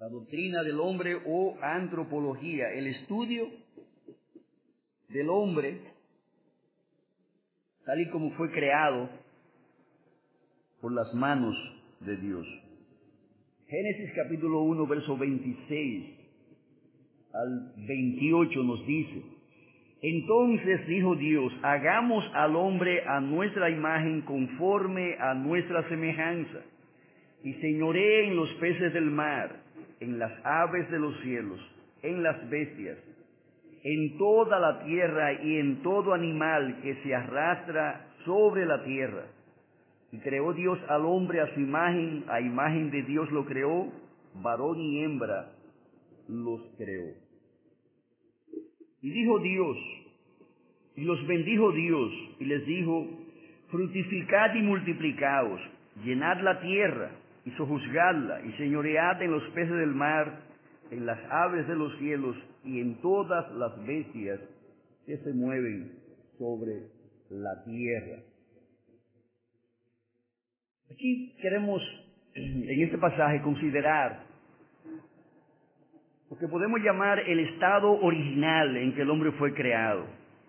la doctrina del hombre o antropología, el estudio del hombre tal y como fue creado por las manos de Dios. Génesis capítulo 1, verso 26 al 28 nos dice: entonces dijo Dios, hagamos al hombre a nuestra imagen conforme a nuestra semejanza, y señoree en los peces del mar, en las aves de los cielos, en las bestias, en toda la tierra y en todo animal que se arrastra sobre la tierra. Y creó Dios al hombre a imagen de Dios lo creó, varón y hembra los creó. Y dijo Dios, y los bendijo Dios, y les dijo: fructificad y multiplicaos, llenad la tierra y sojuzgadla, y señoread en los peces del mar, en las aves de los cielos, y en todas las bestias que se mueven sobre la tierra. Aquí queremos, en este pasaje, considerar lo que podemos llamar el estado original en que el hombre fue creado.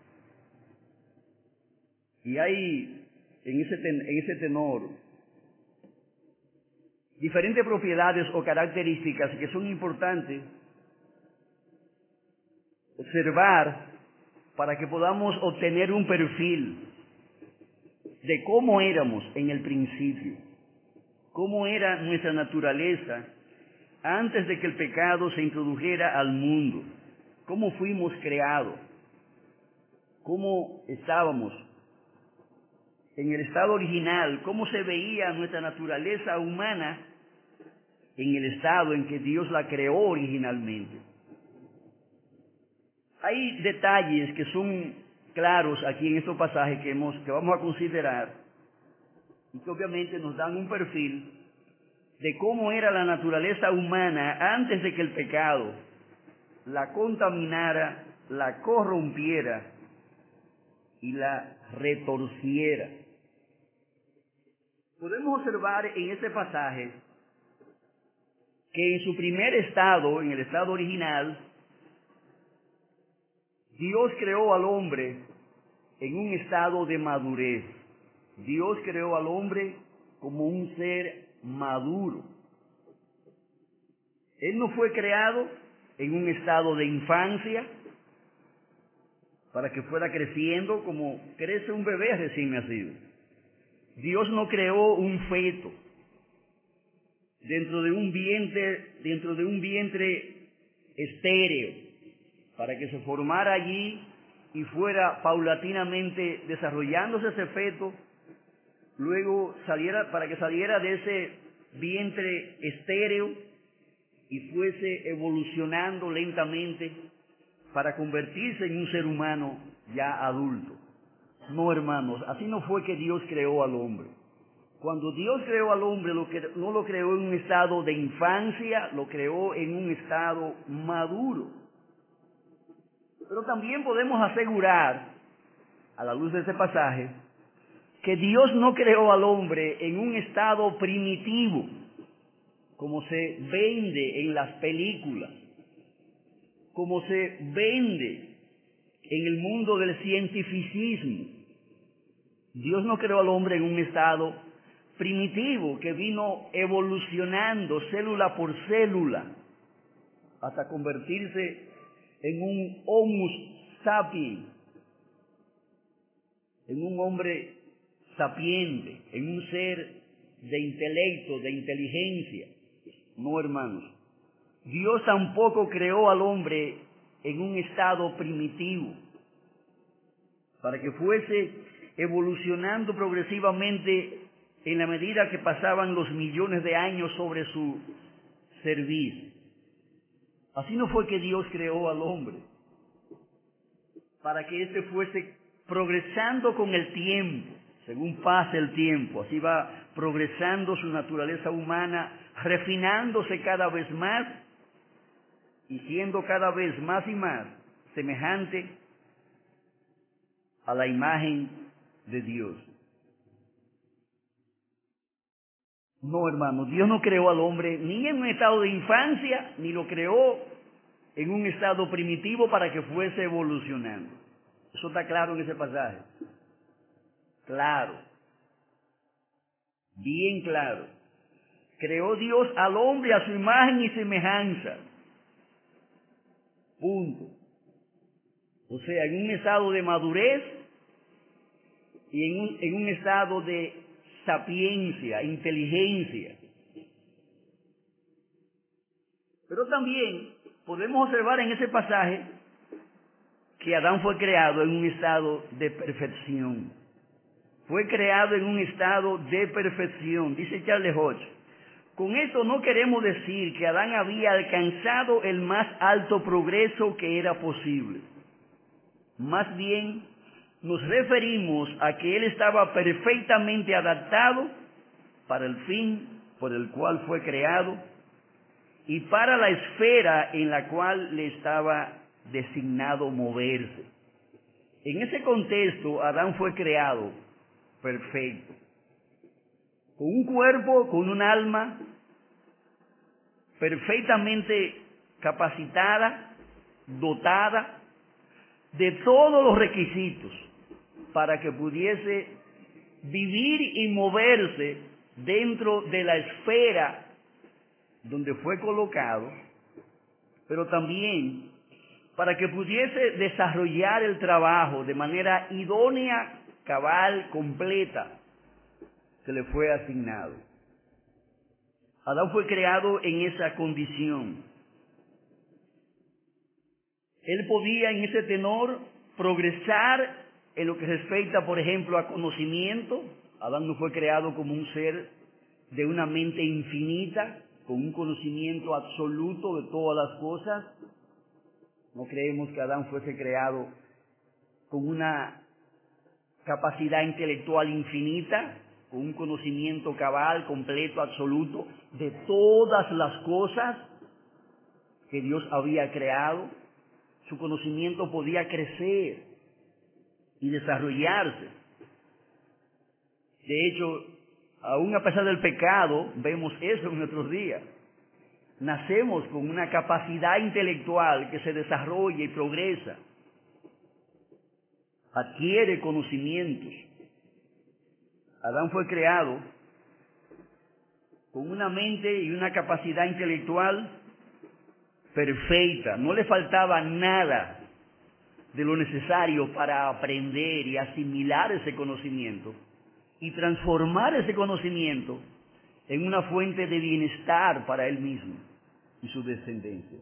Y hay en ese tenor diferentes propiedades o características que son importantes observar para que podamos obtener un perfil de cómo éramos en el principio, cómo era nuestra naturaleza antes de que el pecado se introdujera al mundo, cómo fuimos creados, cómo estábamos en el estado original, cómo se veía nuestra naturaleza humana en el estado en que Dios la creó originalmente. Hay detalles que son claros aquí en estos pasajes que vamos a considerar y que obviamente nos dan un perfil de cómo era la naturaleza humana antes de que el pecado la contaminara, la corrompiera y la retorciera. Podemos observar en este pasaje que en su primer estado, en el estado original, Dios creó al hombre en un estado de madurez. Dios creó al hombre como un ser maduro. Él no fue creado en un estado de infancia para que fuera creciendo como crece un bebé recién nacido. Dios no creó un feto dentro de un vientre estéreo para que se formara allí y fuera paulatinamente desarrollándose ese feto, luego para que saliera de ese vientre estéreo y fuese evolucionando lentamente para convertirse en un ser humano ya adulto. No, hermanos, así no fue que Dios creó al hombre. Cuando Dios creó al hombre, no lo creó en un estado de infancia, lo creó en un estado maduro. Pero también podemos asegurar, a la luz de ese pasaje, que Dios no creó al hombre en un estado primitivo, como se vende en las películas, como se vende en el mundo del cientificismo. Dios no creó al hombre en un estado primitivo que vino evolucionando célula por célula hasta convertirse en un Homo sapiens, en un hombre sapiente, en un ser de intelecto, de inteligencia. No, hermanos. Dios tampoco creó al hombre en un estado primitivo para que fuese evolucionando progresivamente en la medida que pasaban los millones de años sobre su servicio. Así no fue que Dios creó al hombre, para que éste fuese progresando con el tiempo, según pasa el tiempo, así va progresando su naturaleza humana, refinándose cada vez más y siendo cada vez más y más semejante a la imagen de Dios. No, hermano, Dios no creó al hombre ni en un estado de infancia, ni lo creó en un estado primitivo para que fuese evolucionando. Eso está claro en ese pasaje. Claro, bien claro. Creó Dios al hombre a su imagen y semejanza. Punto. O sea, en un estado de madurez y en un estado de sapiencia, inteligencia. Pero también podemos observar en ese pasaje que Adán fue creado en un estado de perfección. Fue creado en un estado de perfección, dice Charles Hodge. Con esto no queremos decir que Adán había alcanzado el más alto progreso que era posible. Más bien, nos referimos a que él estaba perfectamente adaptado para el fin por el cual fue creado y para la esfera en la cual le estaba designado moverse. En ese contexto, Adán fue creado perfecto, con un cuerpo, con un alma perfectamente capacitada, dotada de todos los requisitos para que pudiese vivir y moverse dentro de la esfera donde fue colocado, pero también para que pudiese desarrollar el trabajo de manera idónea, cabal, completa, que le fue asignado. Adán fue creado en esa condición. Él podía en ese tenor progresar en lo que respecta, por ejemplo, a conocimiento. Adán no fue creado como un ser de una mente infinita, con un conocimiento absoluto de todas las cosas. No creemos que Adán fuese creado con una capacidad intelectual infinita, con un conocimiento cabal, completo, absoluto, de todas las cosas que Dios había creado. Su conocimiento podía crecer y desarrollarse. De hecho, aún a pesar del pecado, vemos eso en nuestros días. Nacemos con una capacidad intelectual que se desarrolla y progresa. Adquiere conocimientos. Adán fue creado con una mente y una capacidad intelectual perfecta. No le faltaba nada de lo necesario para aprender y asimilar ese conocimiento y transformar ese conocimiento en una fuente de bienestar para él mismo y su descendencia.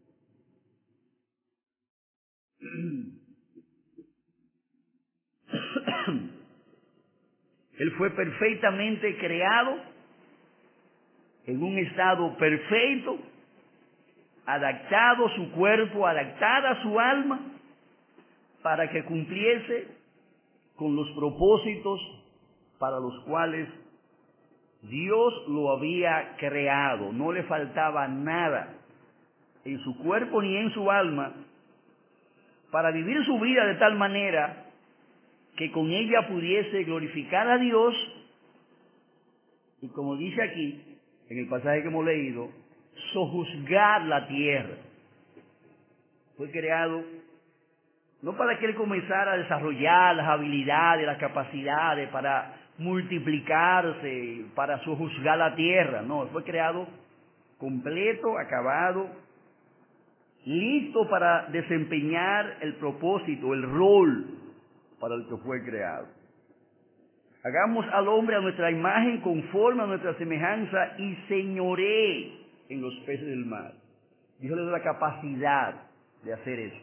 Él fue perfectamente creado en un estado perfecto, adaptado su cuerpo, adaptada su alma, para que cumpliese con los propósitos para los cuales Dios lo había creado. No le faltaba nada en su cuerpo ni en su alma para vivir su vida de tal manera que con ella pudiese glorificar a Dios y, como dice aquí en el pasaje que hemos leído, sojuzgar la tierra. Fue creado no para que él comenzara a desarrollar las habilidades, las capacidades para multiplicarse, para sojuzgar la tierra. No, fue creado completo, acabado, listo para desempeñar el propósito, el rol para el que fue creado. Hagamos al hombre a nuestra imagen, conforme a nuestra semejanza, y señoree en los peces del mar. Dios le dio la capacidad de hacer eso.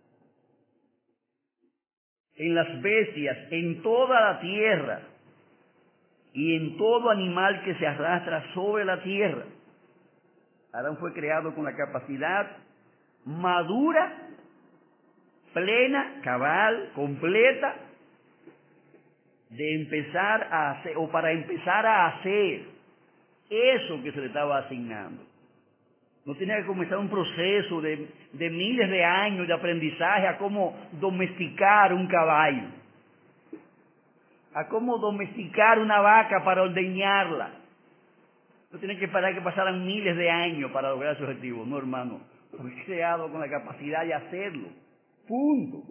En las bestias, en toda la tierra y en todo animal que se arrastra sobre la tierra. Adán fue creado con la capacidad madura, plena, cabal, completa, de empezar a hacer, o para empezar a hacer eso que se le estaba asignando. No tenía que comenzar un proceso de miles de años de aprendizaje a cómo domesticar un caballo, a cómo domesticar una vaca para ordeñarla. No tiene que esperar que pasaran miles de años para lograr su objetivo. No, hermano. Fue creado con la capacidad de hacerlo. Punto.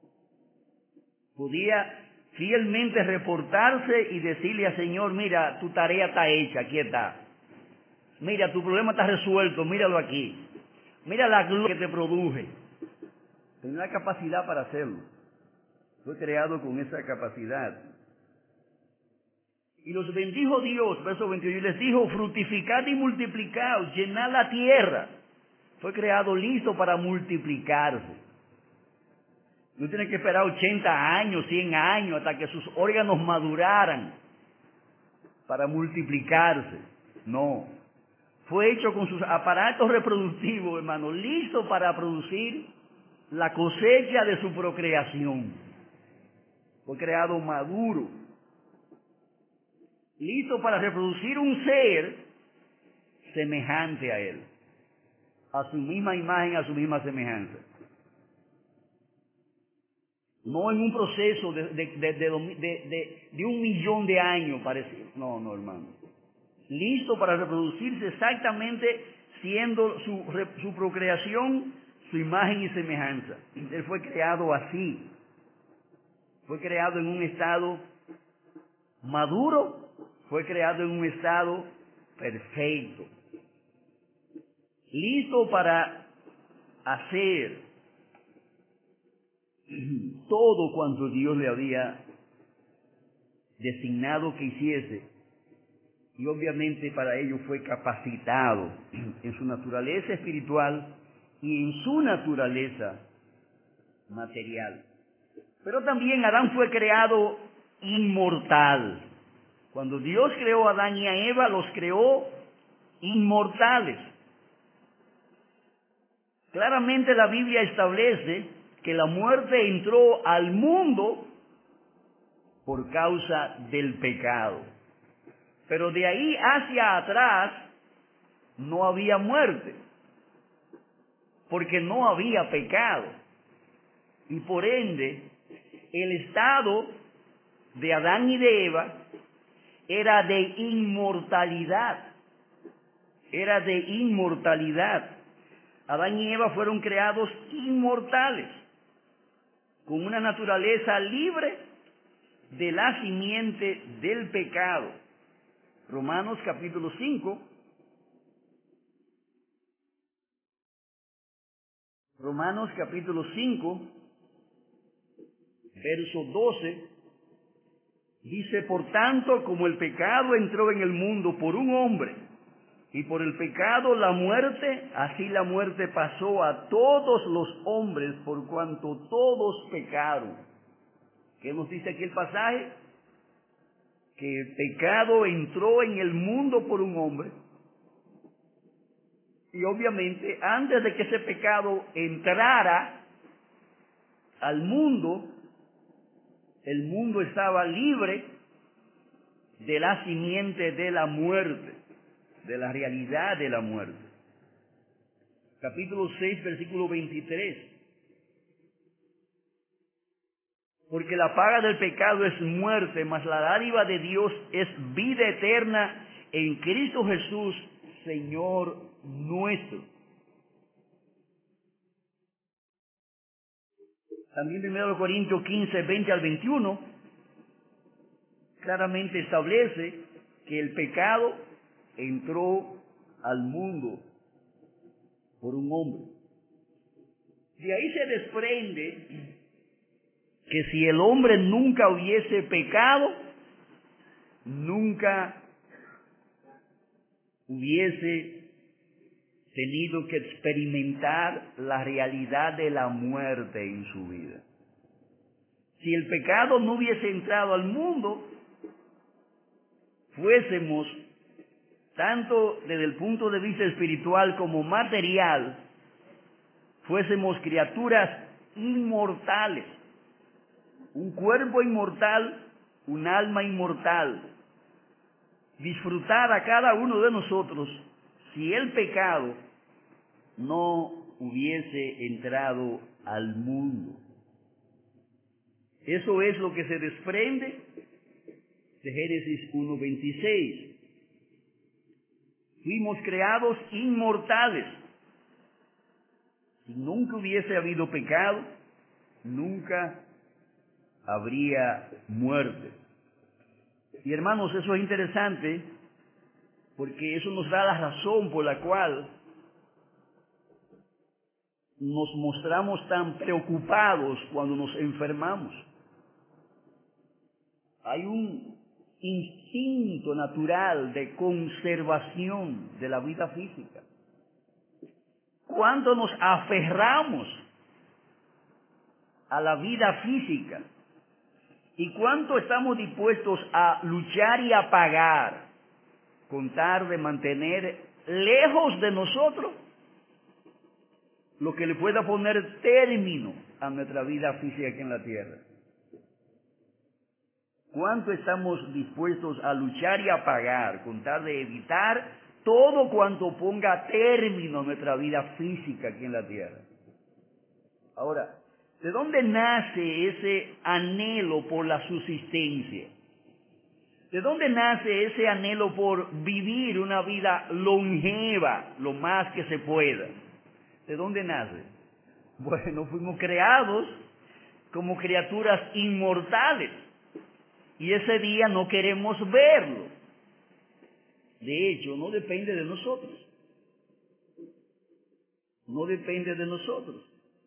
Podía fielmente reportarse y decirle al Señor, mira, tu tarea está hecha, aquí está. Mira, tu problema está resuelto, míralo aquí. Mira la gloria que te produje. Tenía la capacidad para hacerlo. Fue creado con esa capacidad. Y los bendijo Dios, verso 21, y les dijo, fructificad y multiplicaos, llenad la tierra. Fue creado listo para multiplicarse. No tiene que esperar 80 años, 100 años, hasta que sus órganos maduraran para multiplicarse. No. Fue hecho con sus aparatos reproductivos, hermano, listo para producir la cosecha de su procreación. Fue creado maduro, listo para reproducir un ser semejante a él, a su misma imagen, a su misma semejanza. No en un proceso de 1.000.000 de años, parece. No, hermano. Listo para reproducirse exactamente siendo su procreación, su imagen y semejanza. Él fue creado así. Fue creado en un estado maduro, fue creado en un estado perfecto. Listo para hacer todo cuanto Dios le había designado que hiciese. Y obviamente para ello fue capacitado en su naturaleza espiritual y en su naturaleza material. Pero también Adán fue creado inmortal. Cuando Dios creó a Adán y a Eva, los creó inmortales. Claramente la Biblia establece que la muerte entró al mundo por causa del pecado. Pero de ahí hacia atrás no había muerte, porque no había pecado. Y por ende, el estado de Adán y de Eva era de inmortalidad. Era de inmortalidad. Adán y Eva fueron creados inmortales, con una naturaleza libre de la simiente del pecado. Romanos capítulo 5. Romanos capítulo 5, verso 12, dice, por tanto, como el pecado entró en el mundo por un hombre, y por el pecado la muerte, así la muerte pasó a todos los hombres por cuanto todos pecaron. ¿Qué nos dice aquí el pasaje? Que el pecado entró en el mundo por un hombre. Y obviamente, antes de que ese pecado entrara al mundo, el mundo estaba libre de la simiente de la muerte, de la realidad de la muerte. Capítulo 6, versículo 23. Porque la paga del pecado es muerte, mas la dádiva de Dios es vida eterna en Cristo Jesús, Señor nuestro. También 1 Corintios 15, 20 al 21, claramente establece que el pecado entró al mundo por un hombre. De ahí se desprende que si el hombre nunca hubiese pecado, nunca hubiese tenido que experimentar la realidad de la muerte en su vida. Si el pecado no hubiese entrado al mundo, fuésemos, tanto desde el punto de vista espiritual como material, fuésemos criaturas inmortales, un cuerpo inmortal, un alma inmortal. Disfrutar a cada uno de nosotros si el pecado no hubiese entrado al mundo. Eso es lo que se desprende de Génesis 1:26. Fuimos creados inmortales. Si nunca hubiese habido pecado, nunca habría muerte. Y hermanos, eso es interesante porque eso nos da la razón por la cual nos mostramos tan preocupados cuando nos enfermamos. Hay un instinto natural de conservación de la vida física. ¿Cuánto nos aferramos a la vida física? ¿Y cuánto estamos dispuestos a luchar y a pagar con tal de mantener lejos de nosotros lo que le pueda poner término a nuestra vida física aquí en la tierra? ¿Cuánto estamos dispuestos a luchar y a pagar con tal de evitar todo cuanto ponga término a nuestra vida física aquí en la tierra? Ahora, ¿de dónde nace ese anhelo por la subsistencia? ¿De dónde nace ese anhelo por vivir una vida longeva lo más que se pueda? ¿De dónde nace? Bueno, fuimos creados como criaturas inmortales y ese día no queremos verlo. De hecho, no depende de nosotros. No depende de nosotros.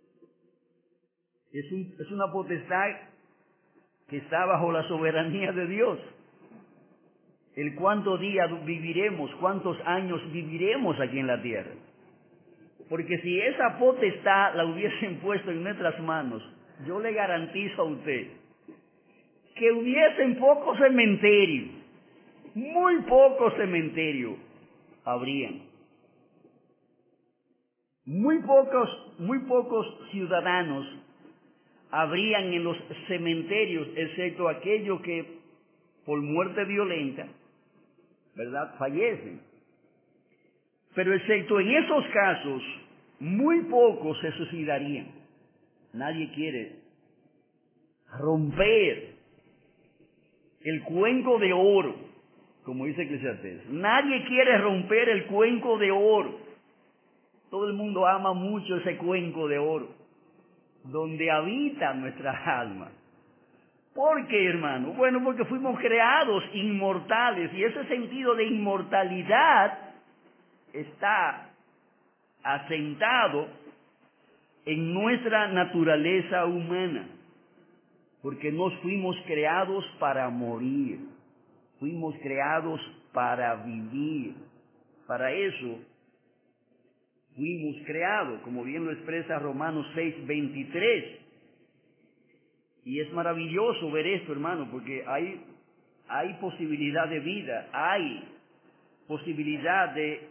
Es una potestad que está bajo la soberanía de Dios. El cuántos días viviremos, cuántos años viviremos aquí en la tierra. Porque si esa potestad la hubiesen puesto en nuestras manos, yo le garantizo a usted que hubiesen pocos cementerios, muy pocos cementerios habrían. Muy pocos ciudadanos habrían en los cementerios, excepto aquellos que por muerte violenta, ¿verdad?, fallecen. Pero excepto en esos casos, muy pocos se suicidarían. Nadie quiere romper el cuenco de oro, como dice Eclesiastés. Nadie quiere romper el cuenco de oro. Todo el mundo ama mucho ese cuenco de oro, donde habita nuestra alma. ¿Por qué, hermano? Bueno, porque fuimos creados inmortales y ese sentido de inmortalidad está asentado en nuestra naturaleza humana, porque nos fuimos creados para morir, fuimos creados para vivir. Para eso fuimos creados, como bien lo expresa Romanos 6:23. Y es maravilloso ver esto, hermano, porque hay posibilidad de vida, hay posibilidad de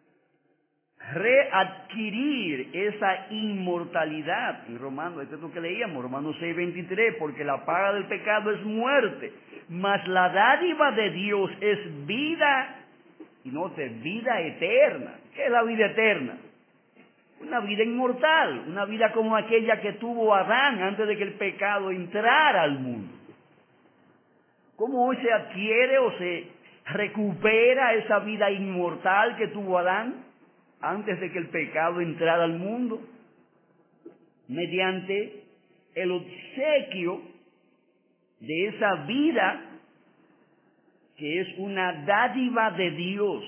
readquirir esa inmortalidad. En Romanos, esto es lo que leíamos, Romanos 6:23, porque la paga del pecado es muerte, mas la dádiva de Dios es vida, y note, vida eterna. ¿Qué es la vida eterna? Una vida inmortal, una vida como aquella que tuvo Adán antes de que el pecado entrara al mundo. ¿Cómo hoy se adquiere o se recupera esa vida inmortal que tuvo Adán antes de que el pecado entrara al mundo? Mediante el obsequio de esa vida que es una dádiva de Dios.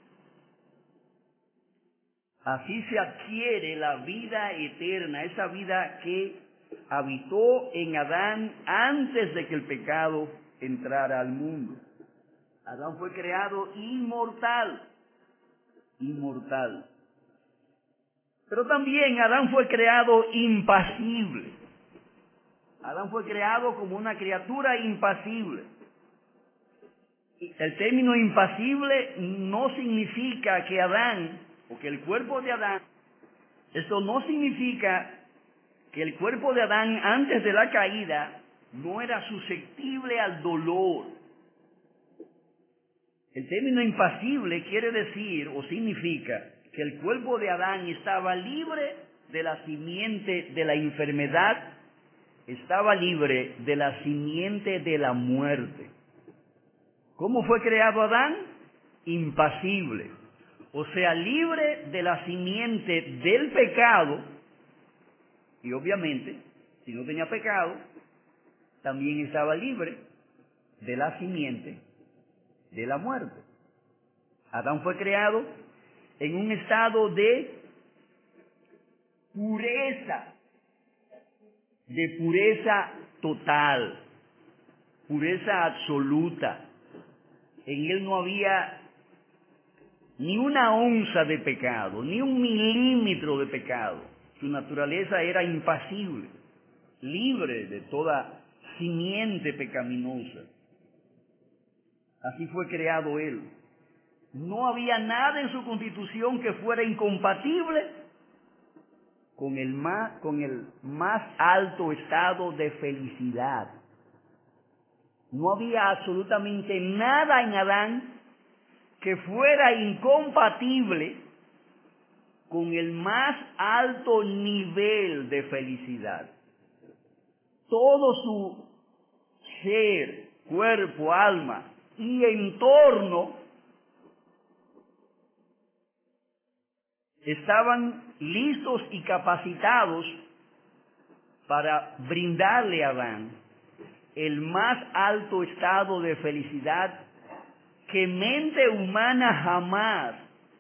Así se adquiere la vida eterna, esa vida que habitó en Adán antes de que el pecado entrara al mundo. Adán fue creado inmortal. Pero también Adán fue creado impasible. Adán fue creado como una criatura impasible. El término impasible no significa que Adán, o que el cuerpo de Adán, esto no significa que el cuerpo de Adán antes de la caída no era susceptible al dolor. El término impasible quiere decir o significa que el cuerpo de Adán estaba libre de la simiente de la enfermedad, estaba libre de la simiente de la muerte. ¿Cómo fue creado Adán? Impasible. o sea, libre de la simiente del pecado, y obviamente, si no tenía pecado, también estaba libre de la simiente de la muerte. Adán fue creado en un estado de pureza total, pureza absoluta. En él no había ni una onza de pecado, ni un milímetro de pecado. Su naturaleza era impasible, libre de toda simiente pecaminosa. Así fue creado él. No había nada en su constitución que fuera incompatible con el más alto estado de felicidad. No había absolutamente nada en Adán que fuera incompatible con el más alto nivel de felicidad. Todo su ser, cuerpo, alma y entorno estaban listos y capacitados para brindarle a Adán el más alto estado de felicidad que mente humana jamás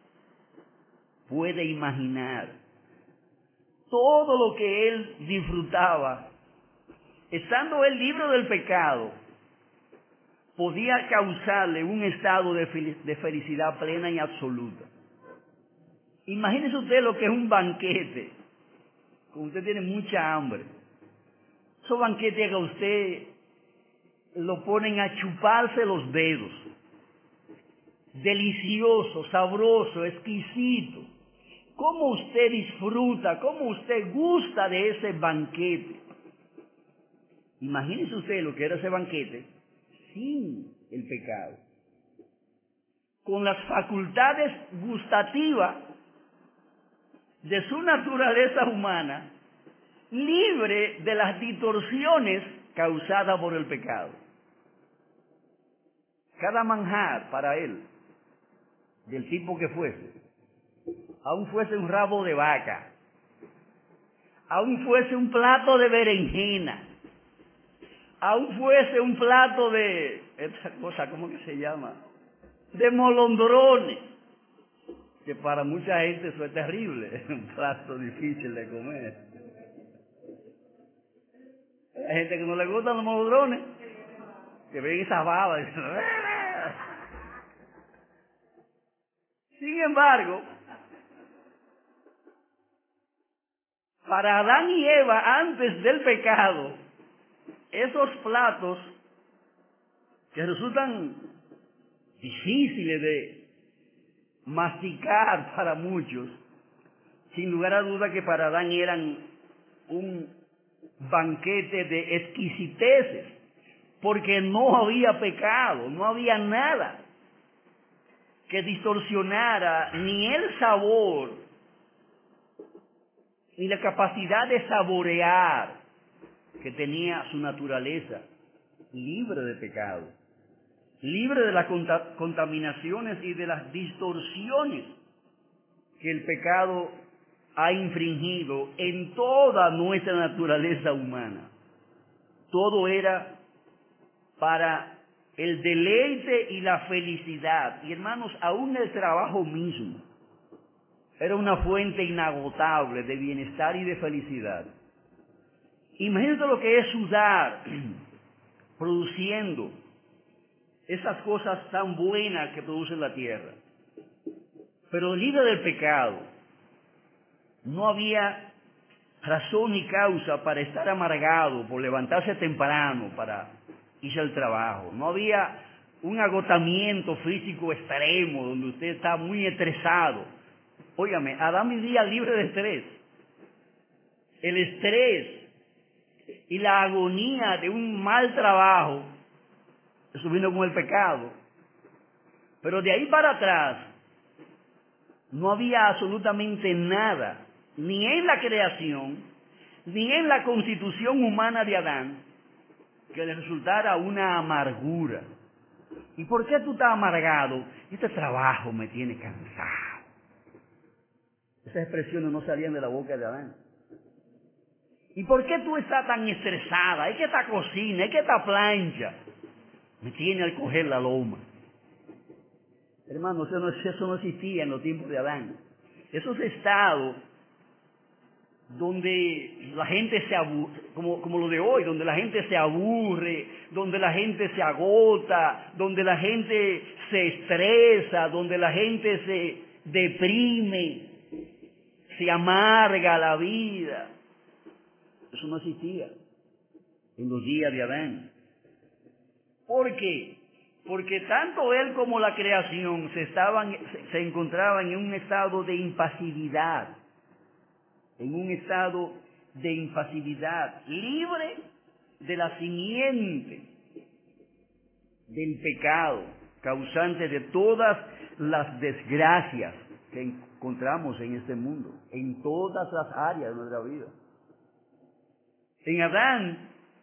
puede imaginar. Todo lo que él disfrutaba, estando él libre del pecado, podía causarle un estado de felicidad plena y absoluta. Imagínese usted lo que es un banquete, cuando usted tiene mucha hambre. Esos banquetes que a usted lo ponen a chuparse los dedos. Delicioso, sabroso, exquisito. ¿Cómo usted disfruta, cómo usted gusta de ese banquete? Imagínese usted lo que era ese banquete sin el pecado. Con las facultades gustativas de su naturaleza humana, libre de las distorsiones causadas por el pecado. Cada manjar para él, del tipo que fuese, aun fuese un rabo de vaca, aun fuese un plato de berenjena, aun fuese un plato de, esa cosa, ¿cómo que se llama? De molondrones, que para mucha gente eso es terrible, es un plato difícil de comer. Hay gente que no le gustan los molondrones, que ven esas babas y dicen, sin embargo, para Adán y Eva antes del pecado, esos platos que resultan difíciles de masticar para muchos, sin lugar a duda que para Adán eran un banquete de exquisiteces, porque no había pecado, no había nada que distorsionara ni el sabor ni la capacidad de saborear que tenía su naturaleza, libre de pecado, libre de las contaminaciones y de las distorsiones que el pecado ha infringido en toda nuestra naturaleza humana. Todo era para el deleite y la felicidad. Y hermanos, aún el trabajo mismo era una fuente inagotable de bienestar y de felicidad. Imagínate lo que es sudar produciendo esas cosas tan buenas que produce la tierra. Pero libre del pecado, no había razón ni causa para estar amargado, por levantarse temprano para irse al trabajo. No había un agotamiento físico extremo donde usted está muy estresado. Óigame, Adán vivía libre de estrés. El estrés y la agonía de un mal trabajo, eso vino con el pecado. Pero de ahí para atrás, no había absolutamente nada, ni en la creación, ni en la constitución humana de Adán, que le resultara una amargura. ¿Y por qué tú estás amargado? Este trabajo me tiene cansado. Esas expresiones no salían de la boca de Adán. ¿Y por qué tú estás tan estresada? Es que esta cocina, es que esta plancha me tiene al coger la loma. Hermano, eso no existía en los tiempos de Adán. Esos estados donde la gente se aburre, como lo de hoy, donde la gente se aburre, donde la gente se agota, donde la gente se estresa, donde la gente se deprime, se amarga la vida. Eso no existía en los días de Adán. ¿Por qué? Porque tanto él como la creación se encontraban en un estado de impasividad, libre de la simiente del pecado, causante de todas las desgracias que encontramos en este mundo, en todas las áreas de nuestra vida. En Adán,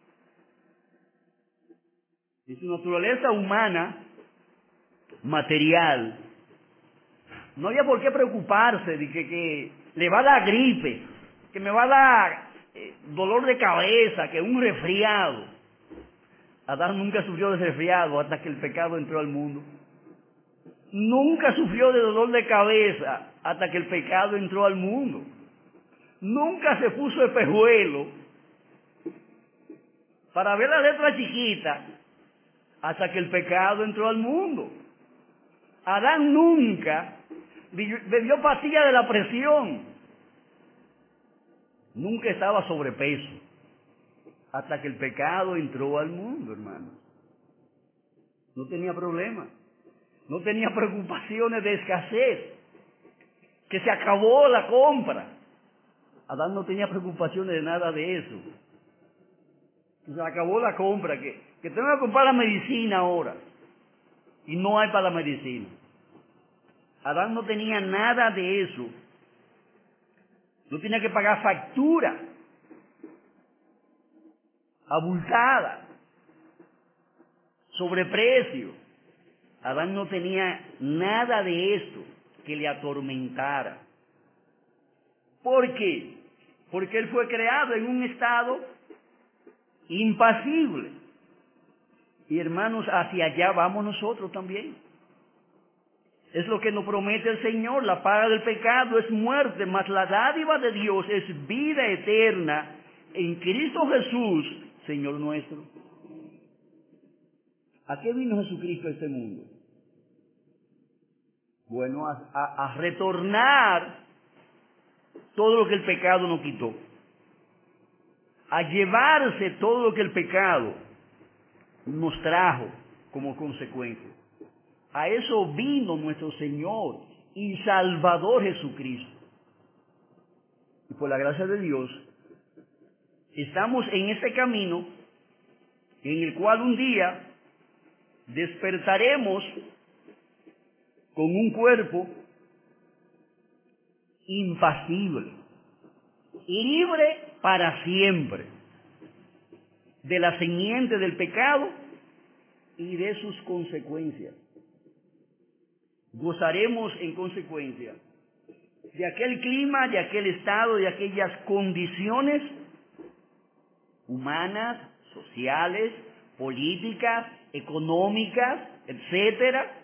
en su naturaleza humana, material, no había por qué preocuparse de que le va a dar gripe, que me va a dar dolor de cabeza, que un resfriado. Adán nunca sufrió de resfriado hasta que el pecado entró al mundo. Nunca sufrió de dolor de cabeza hasta que el pecado entró al mundo. Nunca se puso espejuelo para ver la letra chiquita hasta que el pecado entró al mundo. Adán nunca bebió pastillas de la presión. Nunca estaba sobrepeso hasta que el pecado entró al mundo, hermano. No tenía problemas. No tenía preocupaciones de escasez. Que se acabó la compra. Adán no tenía preocupaciones de nada de eso. Se acabó la compra. Que tengo que comprar la medicina ahora. Y no hay para la medicina. Adán no tenía nada de eso. No tenía que pagar factura abultada, sobreprecio. Adán no tenía nada de esto que le atormentara. ¿Por qué? Porque él fue creado en un estado impasible. Y hermanos, hacia allá vamos nosotros también. Es lo que nos promete el Señor. La paga del pecado es muerte, mas la dádiva de Dios es vida eterna en Cristo Jesús, Señor nuestro. ¿A qué vino Jesucristo a este mundo? Bueno, a retornar todo lo que el pecado nos quitó. A llevarse todo lo que el pecado nos trajo como consecuencia. A eso vino nuestro Señor y Salvador Jesucristo. Y por la gracia de Dios, estamos en este camino en el cual un día despertaremos con un cuerpo impasible, libre para siempre de la simiente del pecado y de sus consecuencias. Gozaremos en consecuencia de aquel clima, de aquel estado, de aquellas condiciones humanas, sociales, políticas, económicas, etcétera,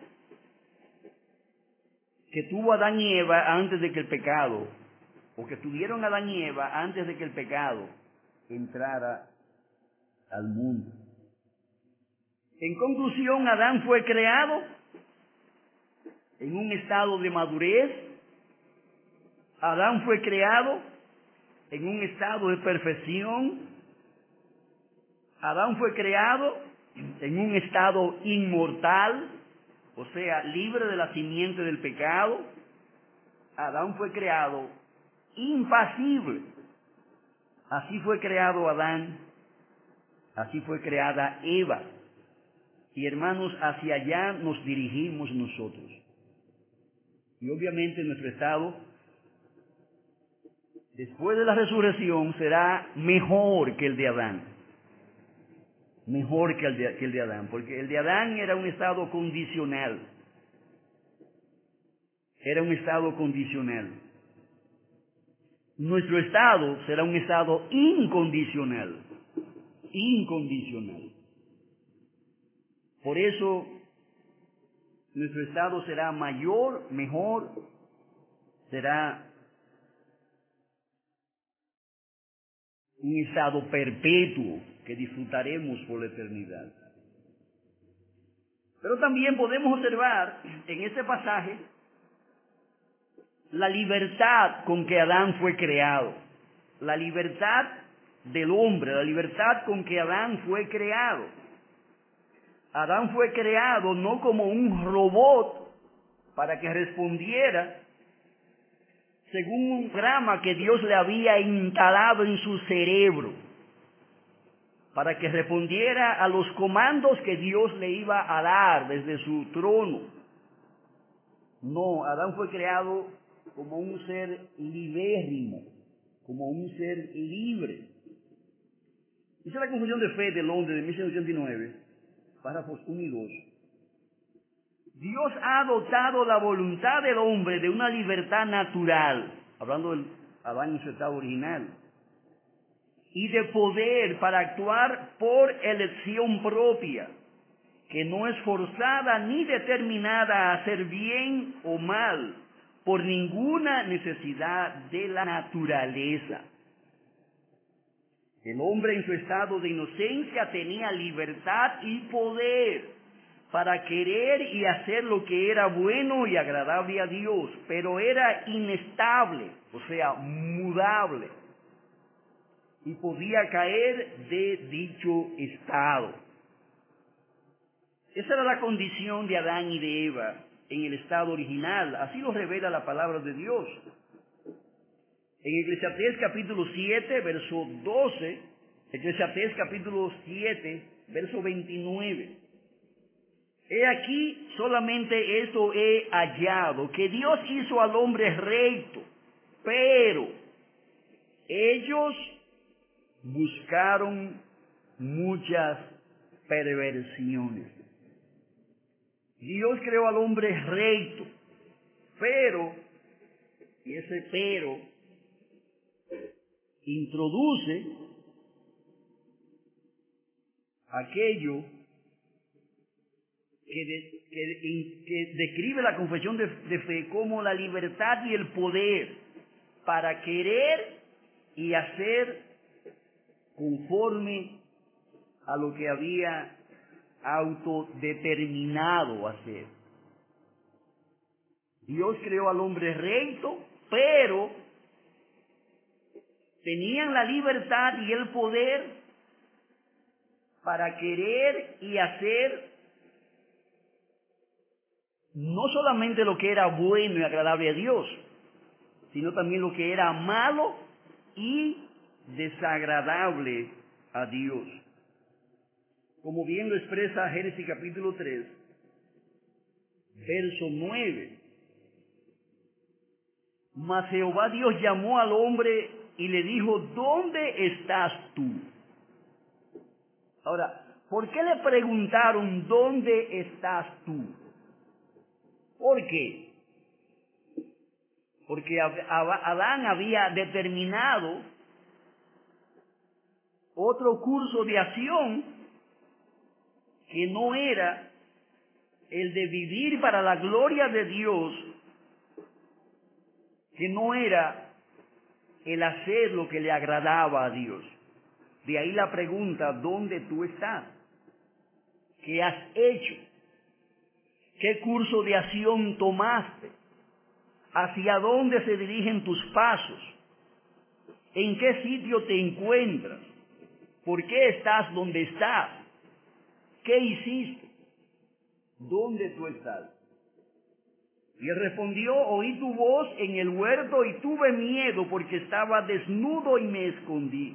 que tuvo Adán y Eva antes de que el pecado, o que tuvieron Adán y Eva antes de que el pecado entrara al mundo. En conclusión, Adán fue creado en un estado de madurez. Adán fue creado en un estado de perfección. Adán fue creado en un estado inmortal, o sea, libre de la simiente del pecado. Adán fue creado impasible. Así fue creado Adán, así fue creada Eva. Y hermanos, hacia allá nos dirigimos nosotros. Y obviamente nuestro estado, después de la resurrección, será mejor que el de Adán. Mejor que el de Adán, porque el de Adán era un estado condicional. Era un estado condicional. nuestro estado será un estado incondicional. Incondicional. Por eso, nuestro estado será mayor, mejor, será un estado perpetuo que disfrutaremos por la eternidad. Pero también podemos observar en este pasaje la libertad con que Adán fue creado, la libertad del hombre, la libertad con que Adán fue creado. Adán fue creado no como un robot para que respondiera según un programa que Dios le había instalado en su cerebro, para que respondiera a los comandos que Dios le iba a dar desde su trono. No, Adán fue creado como un ser libérrimo, como un ser libre. Dice la Confusión de Fe de Londres de 1789, párrafos 1 y 2. Dios ha dotado la voluntad del hombre de una libertad natural, hablando del Adán en su estado original, y de poder para actuar por elección propia, que no es forzada ni determinada a hacer bien o mal por ninguna necesidad de la naturaleza. El hombre en su estado de inocencia tenía libertad y poder para querer y hacer lo que era bueno y agradable a Dios, pero era inestable, o sea, mudable, y podía caer de dicho estado. Esa era la condición de Adán y de Eva en el estado original, así lo revela la palabra de Dios. En Eclesiastés capítulo 7, verso 12, Eclesiastés capítulo 7, verso 29. He aquí solamente esto he hallado, que Dios hizo al hombre recto, pero ellos buscaron muchas perversiones. Dios creó al hombre recto, pero, y ese pero introduce aquello que describe la confesión de fe como la libertad y el poder para querer y hacer conforme a lo que había autodeterminado hacer. Dios creó al hombre recto, pero tenían la libertad y el poder para querer y hacer no solamente lo que era bueno y agradable a Dios, sino también lo que era malo y desagradable a Dios. Como bien lo expresa Génesis capítulo 3, verso 9. Mas Jehová Dios llamó al hombre y le dijo, ¿dónde estás tú? Ahora, ¿por qué le preguntaron, ¿dónde estás tú? ¿Por qué? Porque Adán había determinado otro curso de acción que no era el de vivir para la gloria de Dios, que no era el hacer lo que le agradaba a Dios. De ahí la pregunta, ¿dónde tú estás? ¿Qué has hecho? ¿Qué curso de acción tomaste? ¿Hacia dónde se dirigen tus pasos? ¿En qué sitio te encuentras? ¿Por qué estás donde estás? ¿Qué hiciste? ¿Dónde tú estás? Y él respondió, oí tu voz en el huerto y tuve miedo porque estaba desnudo y me escondí.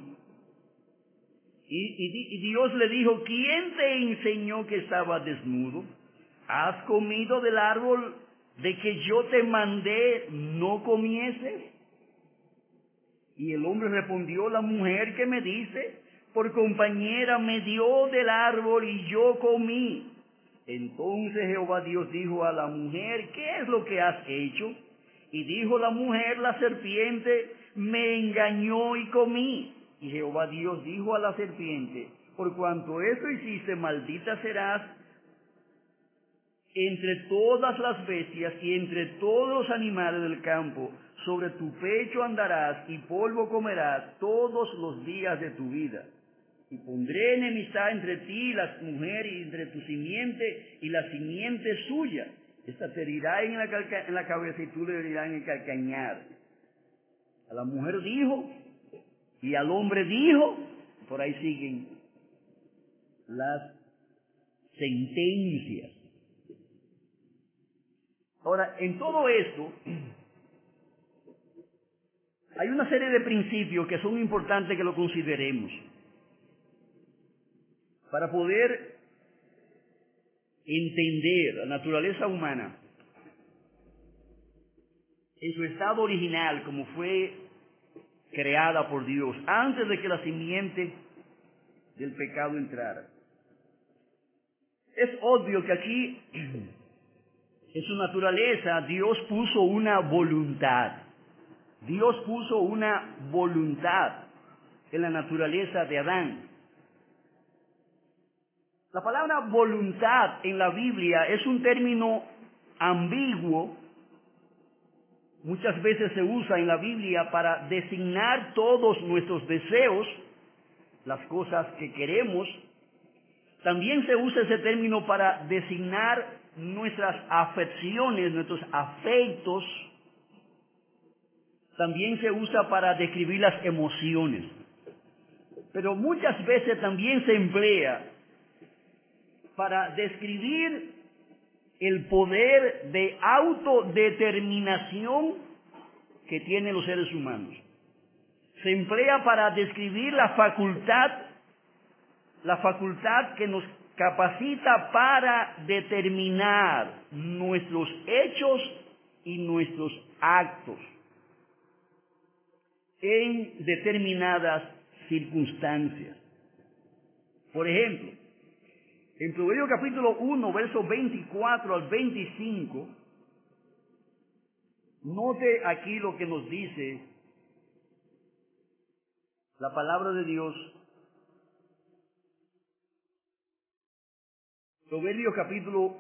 Y Dios le dijo, ¿quién te enseñó que estaba desnudo? ¿Has comido del árbol de que yo te mandé no comieses? Y el hombre respondió, la mujer que me dice, por compañera me dio del árbol y yo comí. Entonces Jehová Dios dijo a la mujer, ¿qué es lo que has hecho? Y dijo la mujer, la serpiente me engañó y comí. Y Jehová Dios dijo a la serpiente, por cuanto eso hiciste, maldita serás entre todas las bestias y entre todos los animales del campo. Sobre tu pecho andarás y polvo comerás todos los días de tu vida. Y pondré enemistad entre ti y la mujer, y entre tu simiente y la simiente suya. Esta te herirá en la cabeza y tú le herirás en el calcañar. A la mujer dijo y al hombre dijo, por ahí siguen las sentencias. Ahora, en todo esto, hay una serie de principios que son importantes que lo consideremos para poder entender la naturaleza humana en su estado original, como fue creada por Dios, antes de que la simiente del pecado entrara. Es obvio que aquí, en su naturaleza, Dios puso una voluntad. Dios puso una voluntad en la naturaleza de Adán. La palabra voluntad en la Biblia es un término ambiguo. Muchas veces se usa en la Biblia para designar todos nuestros deseos, las cosas que queremos. También se usa ese término para designar nuestras afecciones, nuestros afectos. También se usa para describir las emociones. Pero muchas veces también se emplea para describir el poder de autodeterminación que tienen los seres humanos. Se emplea para describir la facultad que nos capacita para determinar nuestros hechos y nuestros actos en determinadas circunstancias. Por ejemplo, en Proverbios capítulo 1, versos 24 al 25, note aquí lo que nos dice la palabra de Dios. Proverbios capítulo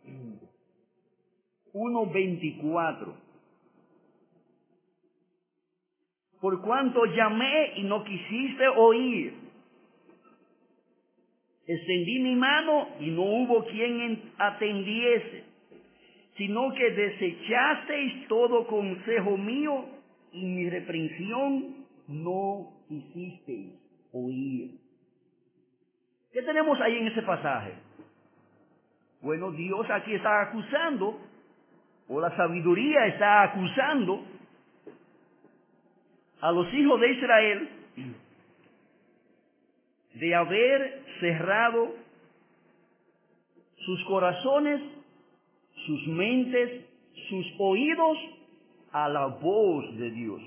1, 24. Por cuanto llamé y no quisiste oír, extendí mi mano y no hubo quien atendiese, sino que desechasteis todo consejo mío y mi reprensión no quisisteis oír. ¿Qué tenemos ahí en ese pasaje? Bueno, Dios aquí está acusando, o la sabiduría está acusando a los hijos de Israel de haber cerrado sus corazones, sus mentes, sus oídos a la voz de Dios.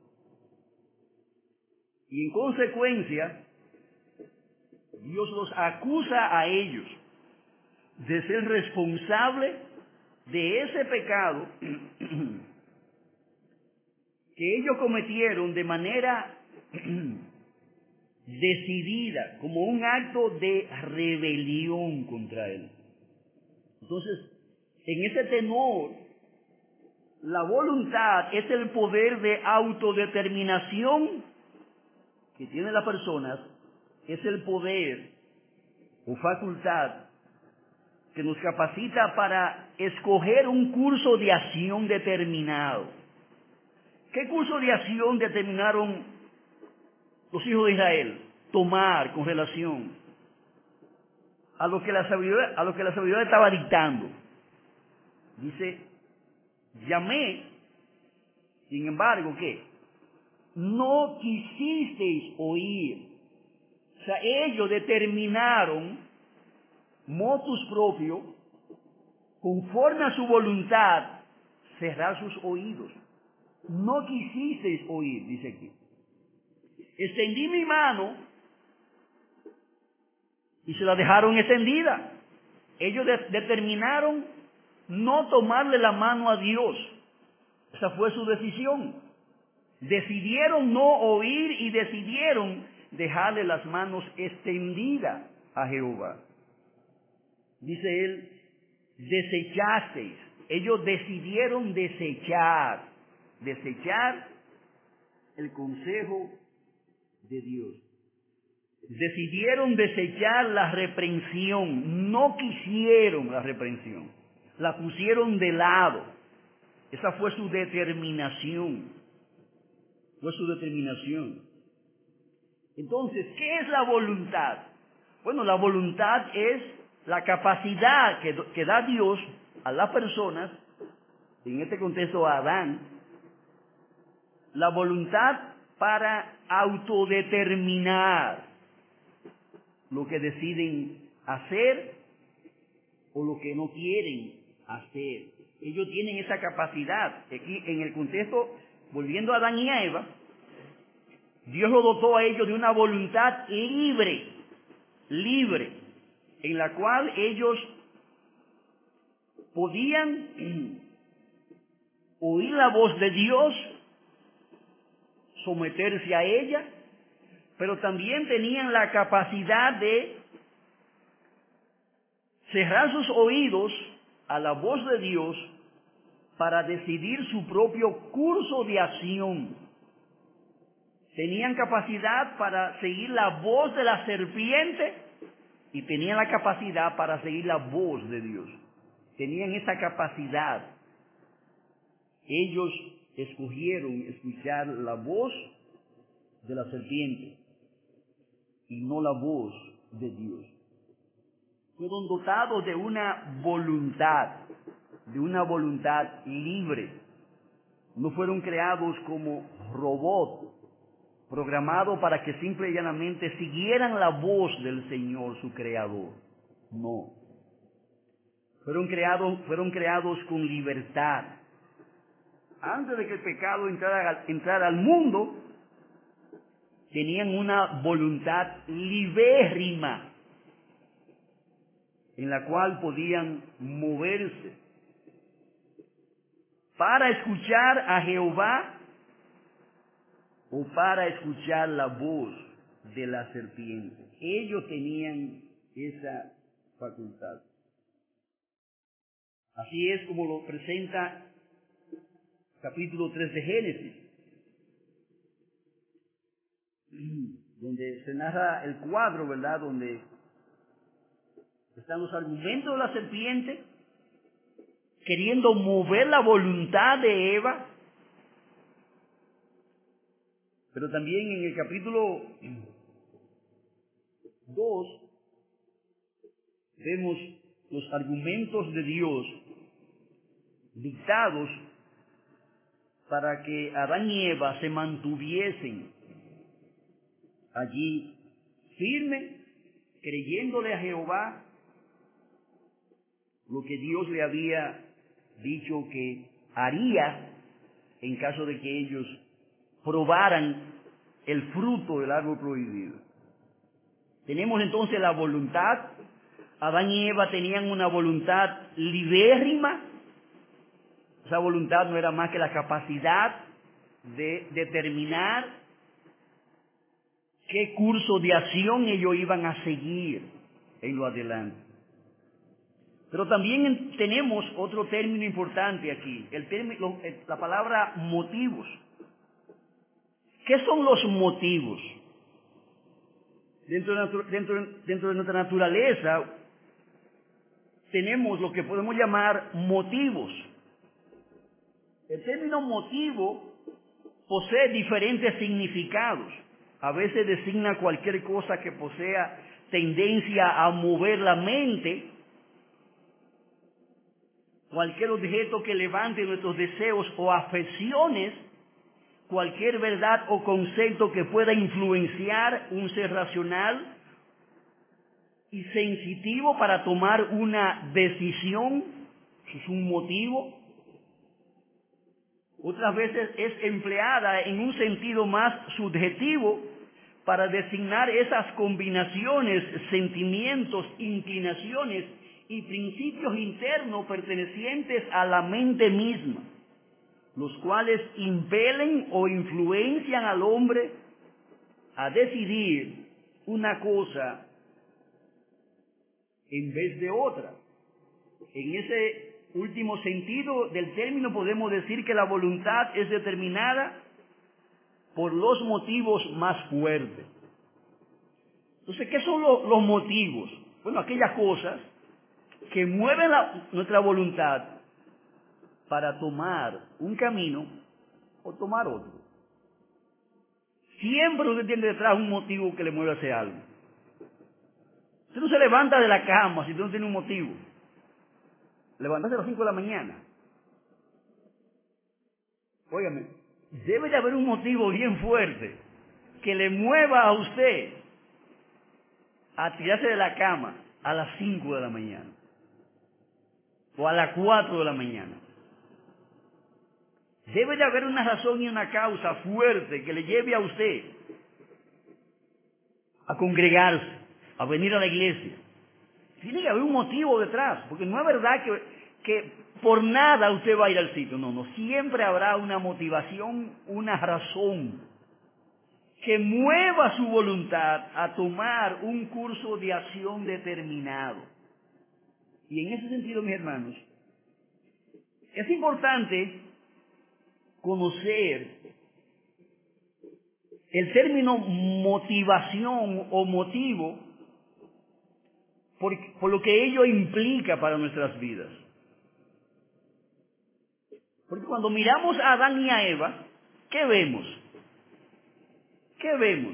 Y en consecuencia, Dios los acusa a ellos de ser responsables de ese pecado que ellos cometieron de manera decidida, como un acto de rebelión contra Él. Entonces, en ese tenor, la voluntad es el poder de autodeterminación que tienen las personas, es el poder o facultad que nos capacita para escoger un curso de acción determinado. ¿Qué curso de acción determinaron los hijos de Israel tomar con relación a lo que la sabiduría estaba dictando? Dice, llamé, sin embargo, ¿qué? No quisisteis oír. O sea, ellos determinaron motus propio, conforme a su voluntad, cerrar sus oídos. No quisisteis oír, dice aquí. Extendí mi mano y se la dejaron extendida. Ellos determinaron no tomarle la mano a Dios. Esa fue su decisión. Decidieron no oír y decidieron dejarle las manos extendidas a Jehová. Dice él, desechasteis. Ellos decidieron desechar el consejo de Dios. Decidieron desechar la reprensión, no quisieron la reprensión, la pusieron de lado. Esa fue su determinación. Entonces, ¿qué es la voluntad? Bueno, la voluntad es la capacidad que da Dios a las personas, en este contexto a Adán, la voluntad para autodeterminar lo que deciden hacer o lo que no quieren hacer. Ellos tienen esa capacidad. Aquí en el contexto, volviendo a Adán y a Eva, Dios lo dotó a ellos de una voluntad libre, en la cual ellos podían oír la voz de Dios, someterse a ella, pero también tenían la capacidad de cerrar sus oídos a la voz de Dios para decidir su propio curso de acción. Tenían capacidad para seguir la voz de la serpiente y tenían la capacidad para seguir la voz de Dios. Tenían esa capacidad. Ellos escogieron escuchar la voz de la serpiente y no la voz de Dios. Fueron dotados de una voluntad libre. No fueron creados como robots, programados para que simple y llanamente siguieran la voz del Señor, su Creador. No. Fueron creados con libertad. Antes de que el pecado entrara al mundo, tenían una voluntad libérrima en la cual podían moverse para escuchar a Jehová o para escuchar la voz de la serpiente. Ellos tenían esa facultad. Así es como lo presenta capítulo 3 de Génesis, donde se narra el cuadro, ¿verdad?, donde están los argumentos de la serpiente queriendo mover la voluntad de Eva, pero también en el capítulo 2 vemos los argumentos de Dios dictados para que Adán y Eva se mantuviesen allí firmes, creyéndole a Jehová lo que Dios le había dicho que haría en caso de que ellos probaran el fruto del árbol prohibido. Tenemos entonces la voluntad. Adán y Eva tenían una voluntad libérrima. Esa voluntad no era más que la capacidad de determinar qué curso de acción ellos iban a seguir en lo adelante. Pero también tenemos otro término importante aquí, la palabra motivos. ¿Qué son los motivos? Dentro de nuestra naturaleza tenemos lo que podemos llamar motivos. El término motivo posee diferentes significados. A veces designa cualquier cosa que posea tendencia a mover la mente, cualquier objeto que levante nuestros deseos o afecciones, cualquier verdad o concepto que pueda influenciar un ser racional y sensitivo para tomar una decisión. Eso es un motivo. Otras veces es empleada en un sentido más subjetivo para designar esas combinaciones, sentimientos, inclinaciones y principios internos pertenecientes a la mente misma. los cuales impelen o influencian al hombre a decidir una cosa en vez de otra. En ese último sentido del término podemos decir que la voluntad es determinada por los motivos más fuertes. Entonces, ¿qué son los motivos? Bueno, aquellas cosas que mueven nuestra voluntad para tomar un camino o tomar otro. Siempre usted tiene detrás un motivo que le mueve a hacer algo. Usted no se levanta de la cama si usted no tiene un motivo. Levantarse a las 5 de la mañana. Óigame, debe de haber un motivo bien fuerte que le mueva a usted a tirarse de la cama a las 5 de la mañana o a las 4 de la mañana. Debe de haber una razón y una causa fuerte que le lleve a usted a congregarse, a venir a la iglesia. Tiene que haber un motivo detrás, porque no es verdad que por nada usted va a ir al sitio. No, siempre habrá una motivación, una razón que mueva su voluntad a tomar un curso de acción determinado. Y en ese sentido, mis hermanos, es importante conocer el término motivación o motivo por lo que ello implica para nuestras vidas. Porque cuando miramos a Adán y a Eva, ¿qué vemos? ¿Qué vemos?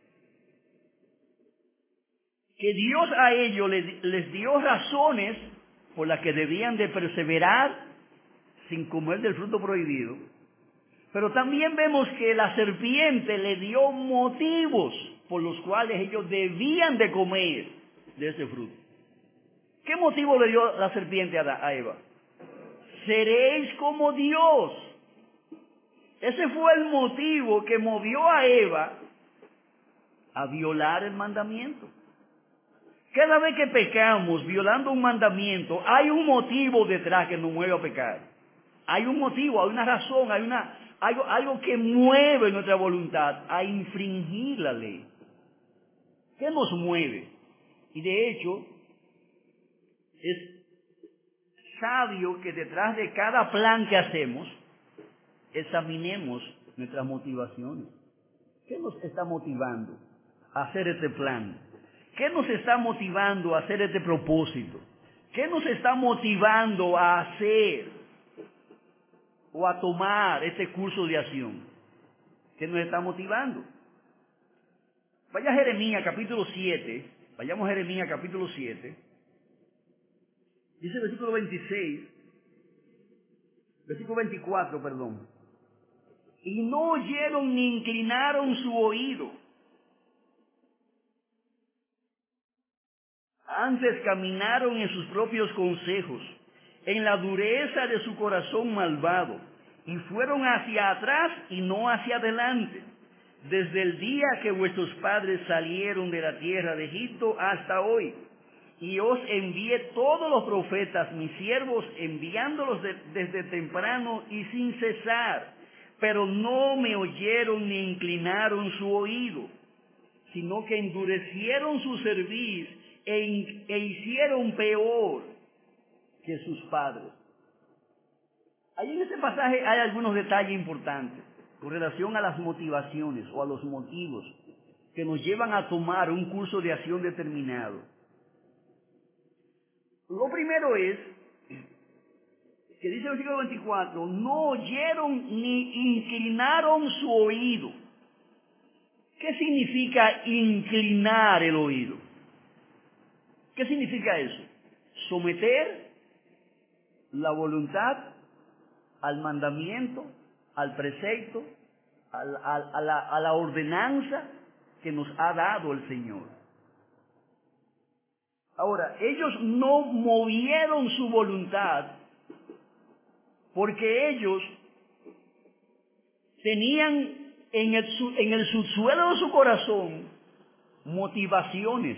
Que Dios a ellos les dio razones por las que debían de perseverar sin comer del fruto prohibido. Pero también vemos que la serpiente le dio motivos por los cuales ellos debían de comer de ese fruto. ¿Qué motivo le dio la serpiente a Eva? Seréis como Dios. Ese fue el motivo que movió a Eva a violar el mandamiento. Cada vez que pecamos violando un mandamiento, hay un motivo detrás que nos mueve a pecar. Hay un motivo, hay una razón, hay algo que mueve nuestra voluntad a infringir la ley. ¿Qué nos mueve? Y de hecho, es sabio que detrás de cada plan que hacemos, examinemos nuestras motivaciones. ¿Qué nos está motivando a hacer este plan? ¿Qué nos está motivando a hacer este propósito? ¿Qué nos está motivando a hacer o a tomar este curso de acción? ¿Qué nos está motivando? Vaya a Jeremías capítulo 7, vayamos a Jeremías capítulo 7, dice el versículo 26, versículo 24, perdón. Y no oyeron ni inclinaron su oído. Antes caminaron en sus propios consejos, en la dureza de su corazón malvado, y fueron hacia atrás y no hacia adelante, desde el día que vuestros padres salieron de la tierra de Egipto hasta hoy. Y os envié todos los profetas, mis siervos, enviándolos desde temprano y sin cesar, pero no me oyeron ni inclinaron su oído, sino que endurecieron su cerviz e hicieron peor que sus padres. Ahí en este pasaje hay algunos detalles importantes con relación a las motivaciones o a los motivos que nos llevan a tomar un curso de acción determinado. Lo primero es que dice el versículo 24, no oyeron ni inclinaron su oído. ¿Qué significa inclinar el oído? ¿Qué significa eso? Someter la voluntad al mandamiento, al precepto, a la ordenanza que nos ha dado el Señor. Ahora, ellos no movieron su voluntad porque ellos tenían en el subsuelo de su corazón motivaciones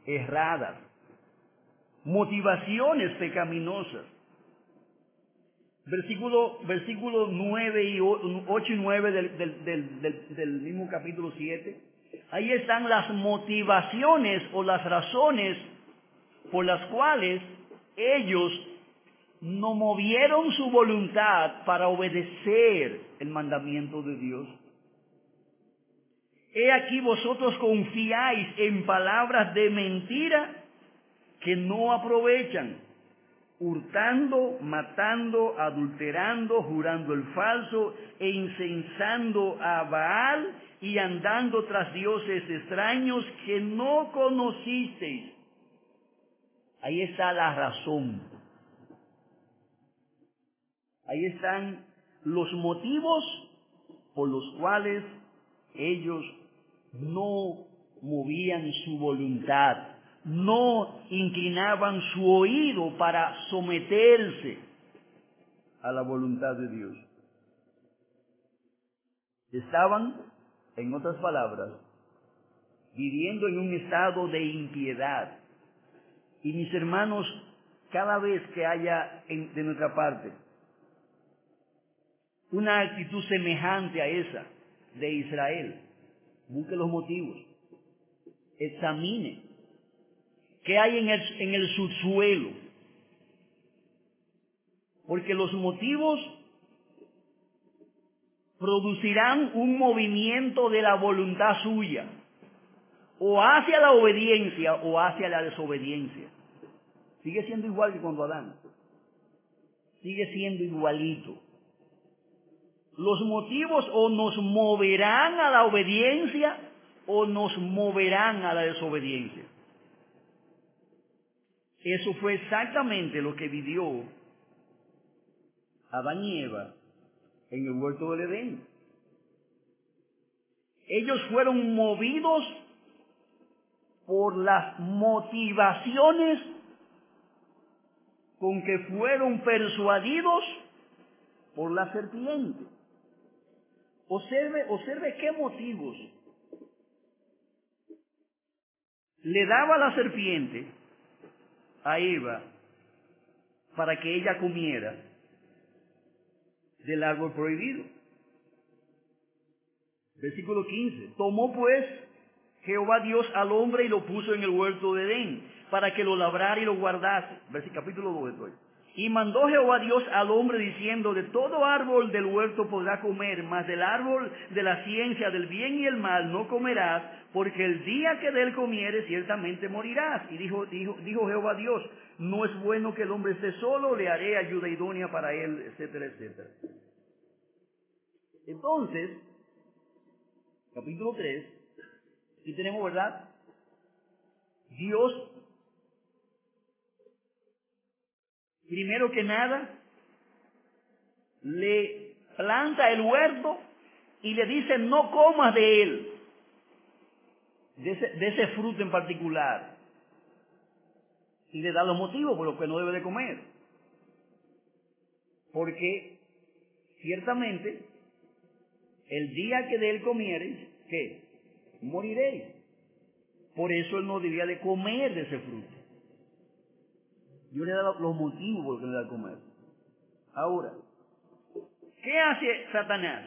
erradas, motivaciones pecaminosas. Versículo 9 y 8 y 9 del mismo capítulo 7. Ahí están las motivaciones o las razones por las cuales ellos no movieron su voluntad para obedecer el mandamiento de Dios. He aquí vosotros confiáis en palabras de mentira que no aprovechan, hurtando, matando, adulterando, jurando el falso e incensando a Baal y andando tras dioses extraños que no conocisteis. Ahí está la razón. Ahí están los motivos por los cuales ellos no movían su voluntad, no inclinaban su oído para someterse a la voluntad de Dios. Estaban, en otras palabras, viviendo en un estado de impiedad. Y mis hermanos, cada vez que haya de nuestra parte una actitud semejante a esa de Israel, busque los motivos, examine qué hay en el subsuelo, porque los motivos producirán un movimiento de la voluntad suya, o hacia la obediencia o hacia la desobediencia. Sigue siendo igual que cuando Adán, sigue siendo igualito. Los motivos o nos moverán a la obediencia o nos moverán a la desobediencia. Eso fue exactamente lo que vivió Adán y Eva en el huerto del Edén. Ellos fueron movidos por las motivaciones con que fueron persuadidos por la serpiente. Observe qué motivos le daba la serpiente a Eva para que ella comiera del árbol prohibido. Versículo 15. Tomó pues Jehová Dios al hombre y lo puso en el huerto de Edén para que lo labrara y lo guardase. Capítulo 2 estoy. Y mandó Jehová Dios al hombre diciendo: de todo árbol del huerto podrás comer, mas del árbol de la ciencia del bien y el mal no comerás, porque el día que de él comieres ciertamente morirás. Y dijo Jehová Dios: no es bueno que el hombre esté solo, le haré ayuda idónea para él, etcétera, etcétera. Entonces, capítulo 3, aquí tenemos, ¿verdad? Dios, primero que nada, le planta el huerto y le dice: no comas de él, de ese fruto en particular. Y le da los motivos por los que no debe de comer. Porque ciertamente el día que de él comiereis, ¿qué? Moriréis. Por eso él no debía de comer de ese fruto. Yo le he dado los motivos por los que le da de comer. Ahora, ¿qué hace Satanás?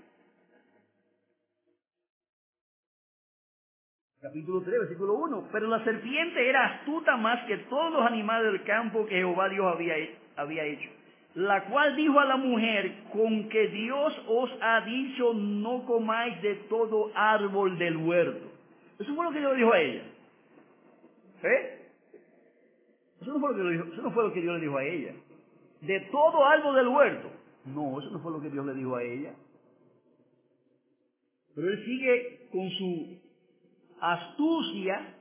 Capítulo 3, versículo 1. Pero la serpiente era astuta más que todos los animales del campo que Jehová Dios había hecho, la cual dijo a la mujer: con que Dios os ha dicho, no comáis de todo árbol del huerto. Eso fue lo que Dios le dijo a ella. Eso no fue lo que Dios le dijo a ella. De todo árbol del huerto. No, eso no fue lo que Dios le dijo a ella. Pero él sigue con su astucia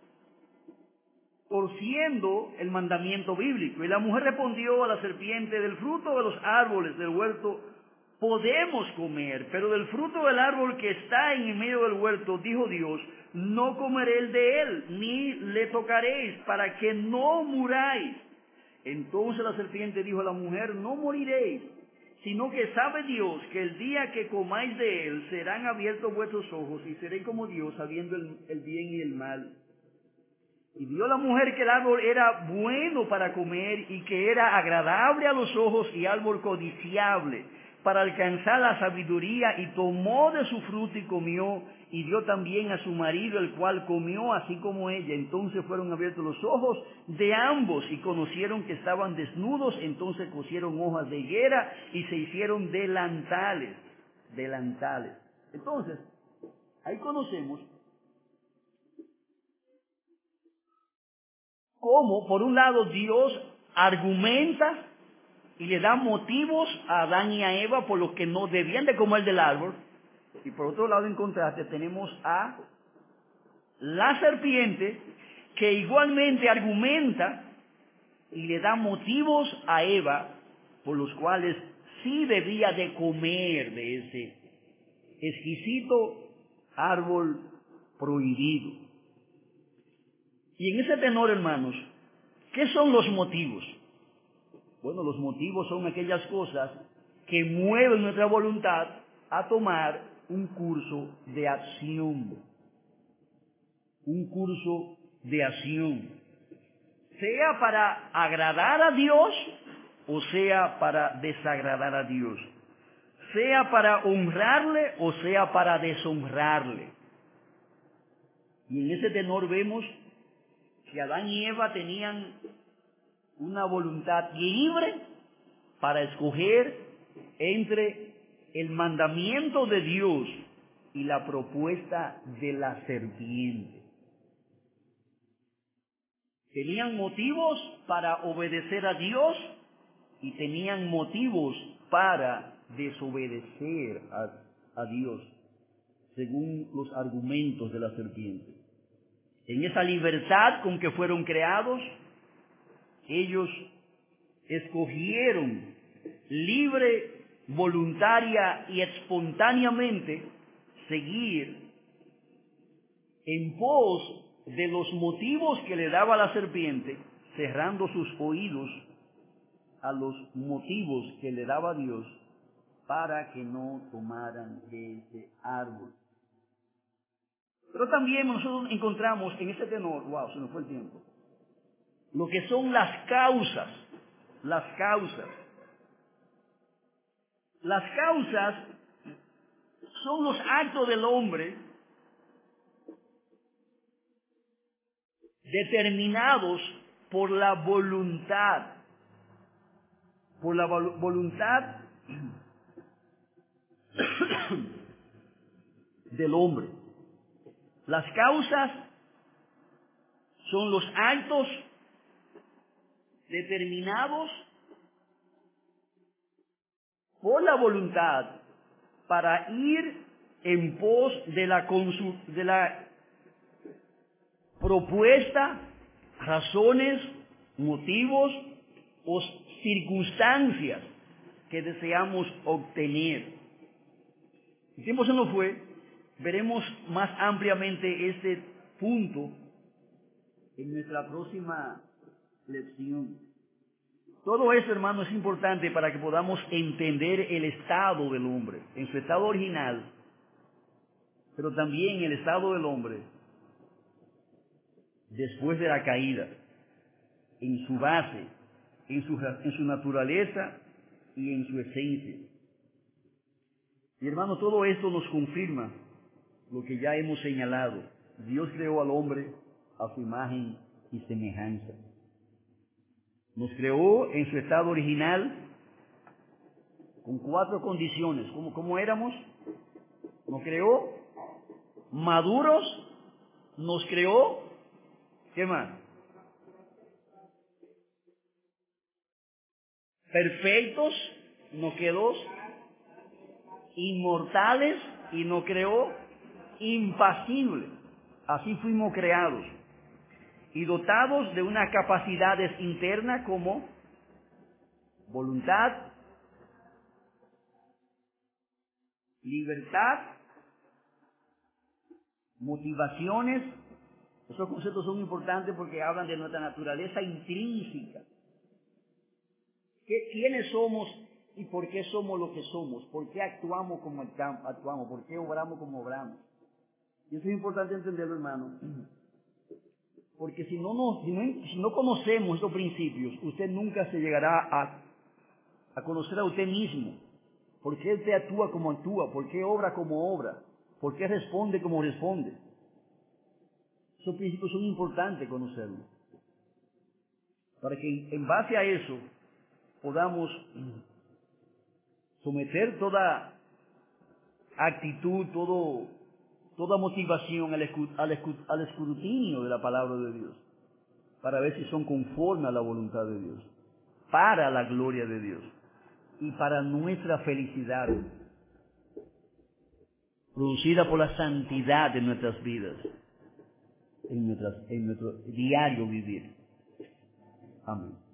torciendo el mandamiento bíblico. Y la mujer respondió a la serpiente: del fruto de los árboles del huerto podemos comer, pero del fruto del árbol que está en el medio del huerto, dijo Dios: no comeréis de él, ni le tocaréis, para que no muráis. Entonces la serpiente dijo a la mujer: no moriréis, sino que sabe Dios que el día que comáis de él serán abiertos vuestros ojos y seréis como Dios, sabiendo el bien y el mal. Y vio la mujer que el árbol era bueno para comer y que era agradable a los ojos y árbol codiciable para alcanzar la sabiduría, y tomó de su fruto y comió, y dio también a su marido, el cual comió así como ella. Entonces fueron abiertos los ojos de ambos y conocieron que estaban desnudos. Entonces cosieron hojas de higuera y se hicieron delantales. Entonces, ahí conocemos cómo, por un lado, Dios argumenta y le da motivos a Adán y a Eva por los que no debían de comer del árbol. Y por otro lado, en contraste, tenemos a la serpiente, que igualmente argumenta y le da motivos a Eva por los cuales sí debía de comer de ese exquisito árbol prohibido. Y en ese tenor, hermanos, ¿qué son los motivos? Bueno, los motivos son aquellas cosas que mueven nuestra voluntad a tomar un curso de acción. Un curso de acción. Sea para agradar a Dios o sea para desagradar a Dios. Sea para honrarle o sea para deshonrarle. Y en ese tenor vemos que Adán y Eva tenían una voluntad libre para escoger entre el mandamiento de Dios y la propuesta de la serpiente. Tenían motivos para obedecer a Dios y tenían motivos para desobedecer a Dios, según los argumentos de la serpiente. En esa libertad con que fueron creados, ellos escogieron libre, voluntaria y espontáneamente seguir en pos de los motivos que le daba la serpiente, cerrando sus oídos a los motivos que le daba Dios para que no tomaran de ese árbol. Pero también nosotros encontramos en ese tenor, se nos fue el tiempo, lo que son las causas. Las causas son los actos del hombre determinados por la voluntad del hombre. Las causas son los actos determinados por la voluntad para ir en pos de la propuesta, razones, motivos o circunstancias que deseamos obtener. El tiempo se nos fue, veremos más ampliamente este punto en nuestra próxima lección. Todo eso, hermano, es importante para que podamos entender el estado del hombre, en su estado original, pero también el estado del hombre después de la caída, en su base, en su naturaleza y en su esencia. Y hermano, todo esto nos confirma lo que ya hemos señalado. Dios creó al hombre a su imagen y semejanza. Nos creó en su estado original con 4 condiciones. ¿Cómo éramos? Nos creó maduros, nos creó, ¿qué más? Perfectos, nos quedó inmortales y nos creó impasibles. Así fuimos creados y dotados de unas capacidades internas como voluntad, libertad, motivaciones. Esos conceptos son importantes porque hablan de nuestra naturaleza intrínseca. ¿Quiénes somos y por qué somos lo que somos? ¿Por qué actuamos como actuamos? ¿Por qué obramos como obramos? Y eso es importante entenderlo, hermano, Porque si no conocemos estos principios, usted nunca se llegará a conocer a usted mismo. ¿Por qué usted actúa como actúa? ¿Por qué obra como obra? ¿Por qué responde como responde? Esos principios son importantes conocerlos, para que en base a eso podamos someter toda actitud, toda motivación al escrutinio de la palabra de Dios, para ver si son conformes a la voluntad de Dios, para la gloria de Dios y para nuestra felicidad, producida por la santidad de nuestras vidas, en nuestro diario vivir. Amén.